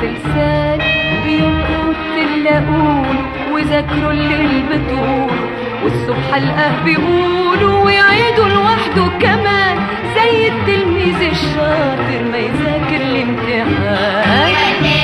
لسان، بينقط تلاقون وذاكروا اللي بتقول، والصبح القاه بيقولوا ويعيدوا لوحده كمان، زي التلميذ الشاطر ما يذاكر الامتحان.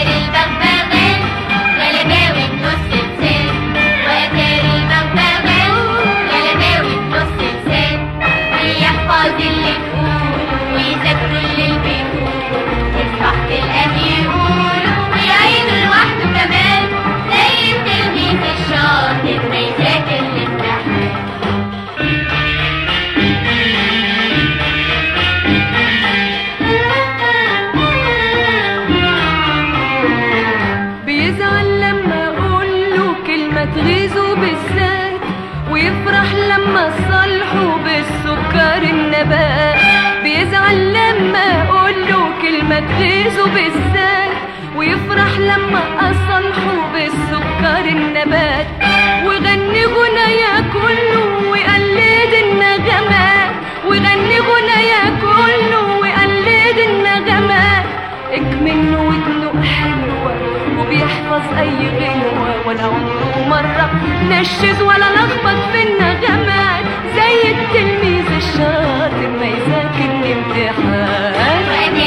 تغيظه بالذات ويفرح لما صالحه بالسكر النبات، بيزعل لما اقوله كلمة تغيظه بالذات ويفرح لما اصالحه بالسكر النبات، ويغني غنايا كله ويقلد النغمات، ويغني غنايا كله ويقلد النغمات، اكمنه ودنه حلوة وبيحفظ اي غنوة، ولا عمره مرة نشز ولا لخبط في النغمات، زي التلميذ الشاطر ما يذاكر الامتحان.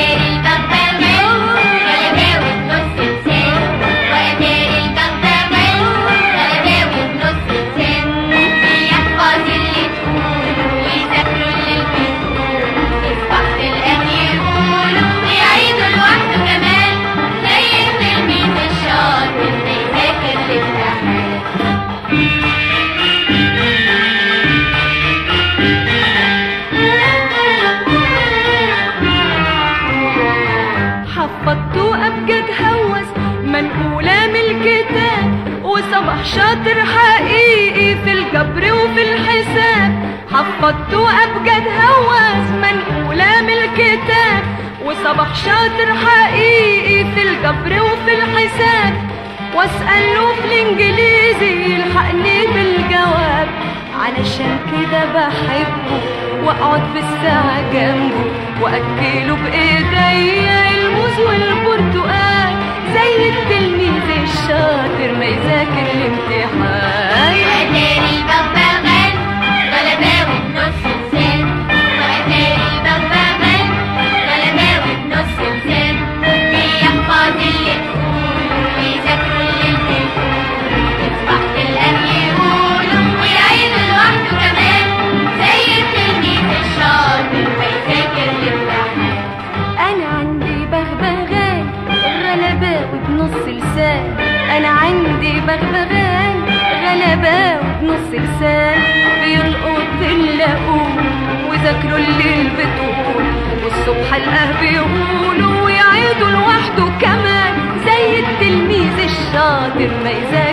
حفظته أبجد هوس منقولة من الكتاب، وصبح شاطر حقيقي في الجبر وفي الحساب، حفظته أبجد هوس منقولة من الكتاب، وصبح شاطر حقيقي في الجبر وفي الحساب، واسأله في الإنجليزي يلحقني بالجواب، علشان كده بحبه واقعد بالساعة جنبه، واكله بايديا الموز والبرتقال، زي التلميذ الشاطر ما يذاكر الامتحان. وأتاري البغبغان غلباوي بنص لسان، وأتاري البغبغان غلباوي بنص لسان، بيحفظ اللي تقوله ويذاكروا اللي بتقوله، يصبح تلقاه يقوله ويعيده لوحده كمان، زي التلميذ الشاطر ما يذاكر الامتحان. أنا عندي بغبغان غلباوي بنص لسان، أنا عندي بغبغان غلباوي بنص لسان، بيلقط اللاقون وذاكروا الليل بتقول، والصبح القاه بيقولوا ويعيدوا لوحده كمان، زي التلميذ الشاطر ما يذاكر